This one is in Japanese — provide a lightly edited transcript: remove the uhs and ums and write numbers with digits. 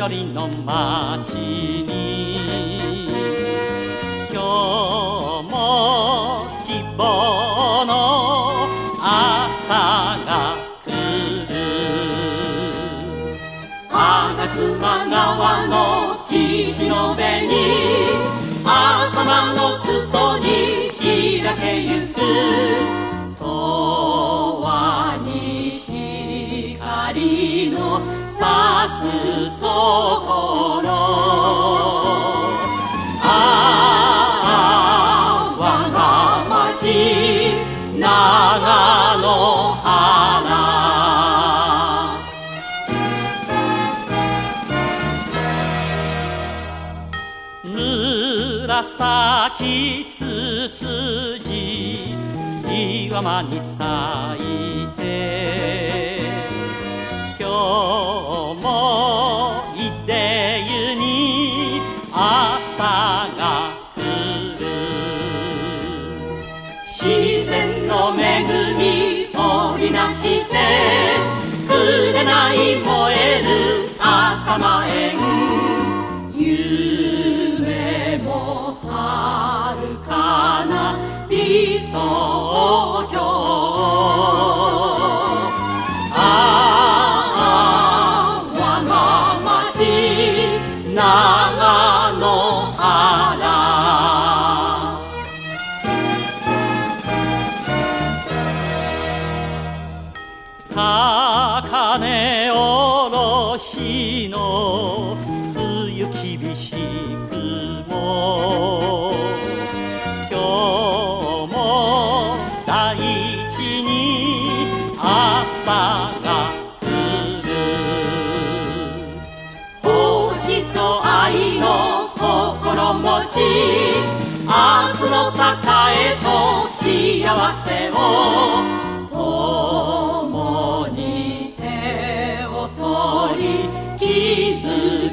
緑の街に今日も希望の朝が来る。吾妻川の岸の辺に朝間の裾に開けゆく永遠に光の差すところ。ああ我が町長野原。紫つつじ岩間に咲いて今日もいで湯に朝が来る。自然の恵み織りなして紅燃える朝間縁。夢も遥かな理想郷。ああ我が町長野原。高根おろしの冬厳しくも今日も大地に朝が来る。奉仕と愛の心持ち明日の栄と幸せを共に手を取り築